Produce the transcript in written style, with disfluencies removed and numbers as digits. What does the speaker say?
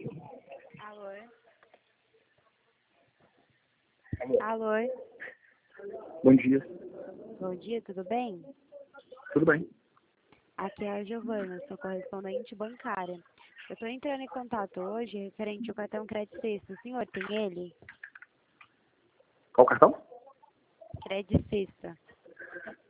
Alô? Alô. Alô? Bom dia. Bom dia, tudo bem? Tudo bem? Aqui é a Giovana, sou correspondente bancária. Eu estou entrando em contato hoje referente ao cartão Crédito Sexta. O senhor tem ele? Qual cartão? Crédito Sexta.